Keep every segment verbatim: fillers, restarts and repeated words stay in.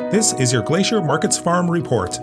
This is your Glacier Markets Farm Report.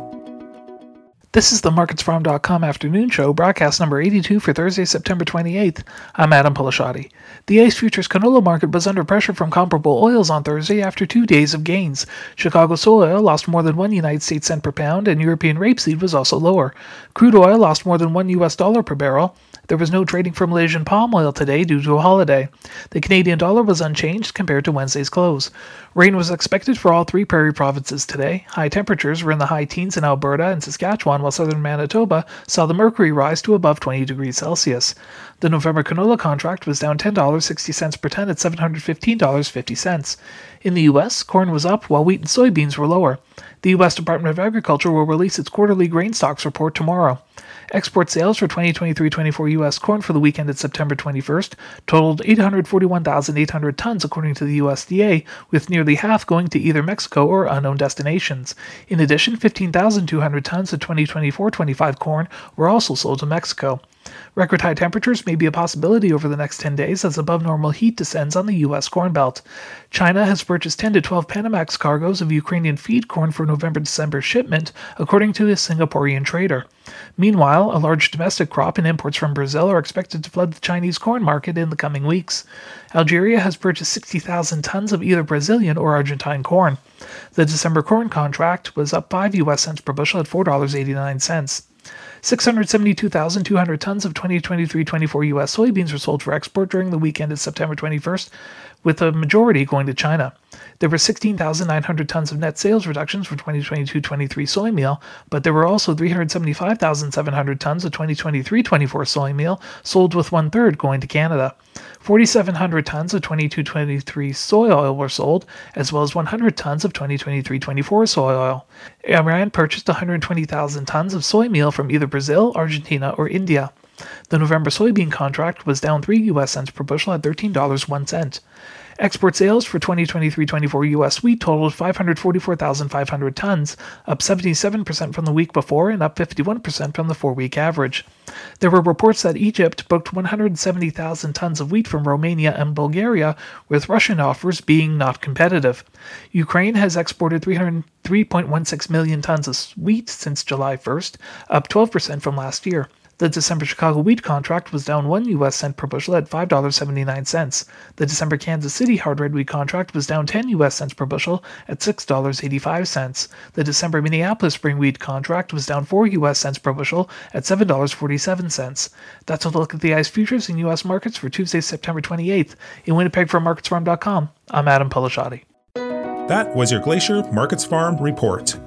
This is the Markets Farm dot com afternoon show, broadcast number eighty-two for Thursday, September twenty-eighth. I'm Adam Pelashati. The ICE Futures canola market was under pressure from comparable oils on Thursday after two days of gains. Chicago soy oil lost more than one United States cent per pound, and European rapeseed was also lower. Crude oil lost more than one U S dollar per barrel. There was no trading for Malaysian palm oil today due to a holiday. The Canadian dollar was unchanged compared to Wednesday's close. Rain was expected for all three prairie provinces today. High temperatures were in the high teens in Alberta and Saskatchewan, while southern Manitoba saw the mercury rise to above twenty degrees Celsius. The November canola contract was down ten dollars and sixty cents per ton at seven hundred fifteen dollars and fifty cents. In the U S, corn was up while wheat and soybeans were lower. The U S Department of Agriculture will release its quarterly grain stocks report tomorrow. Export sales for twenty twenty-three twenty-four U S corn for the week ended September twenty-first totaled eight hundred forty-one thousand eight hundred tons according to the U S D A, with nearly half going to either Mexico or unknown destinations. In addition, fifteen thousand two hundred tons of twenty twenty-four twenty-five corn were also sold to Mexico. Record high temperatures may be a possibility over the next ten days as above normal heat descends on the U S Corn Belt. China has purchased ten to twelve Panamax cargoes of Ukrainian feed corn for November-December shipment, according to a Singaporean trader. Meanwhile, a large domestic crop and imports from Brazil are expected to flood the Chinese corn market in the coming weeks. Algeria has purchased sixty thousand tons of either Brazilian or Argentine corn. The December corn contract was up five U S cents per bushel at four dollars and eighty-nine cents. six hundred seventy-two thousand two hundred tons of twenty twenty-three twenty-four U S soybeans were sold for export during the weekend of September twenty-first, with a majority going to China. There were sixteen thousand nine hundred tons of net sales reductions for twenty twenty-two twenty-three soy meal, but there were also three hundred seventy-five thousand seven hundred tons of twenty twenty-three twenty-four soy meal sold, with one-third going to Canada. four thousand seven hundred tons of twenty-two twenty-three soy oil were sold, as well as one hundred tons of twenty twenty-three twenty-four soy oil. Iran purchased one hundred twenty thousand tons of soy meal from either Brazil, Argentina, or India. The November soybean contract was down three U S cents per bushel at thirteen dollars and one cent. Export sales for twenty twenty-three twenty-four U S wheat totaled five hundred forty-four thousand five hundred tons, up seventy-seven percent from the week before and up fifty-one percent from the four-week average. There were reports that Egypt booked one hundred seventy thousand tons of wheat from Romania and Bulgaria, with Russian offers being not competitive. Ukraine has exported three point one six million tons of wheat since July first, up twelve percent from last year. The December Chicago wheat contract was down one U S cent per bushel at five dollars and seventy-nine cents. The December Kansas City hard red wheat contract was down ten U S cents per bushel at six dollars and eighty-five cents. The December Minneapolis spring wheat contract was down four U S cents per bushel at seven dollars and forty-seven cents. That's a look at the ICE futures and U S markets for Tuesday, September twenty-eighth. In Winnipeg from Markets Farm dot com, I'm Adam Pelashati. That was your Glacier Markets Farm Report.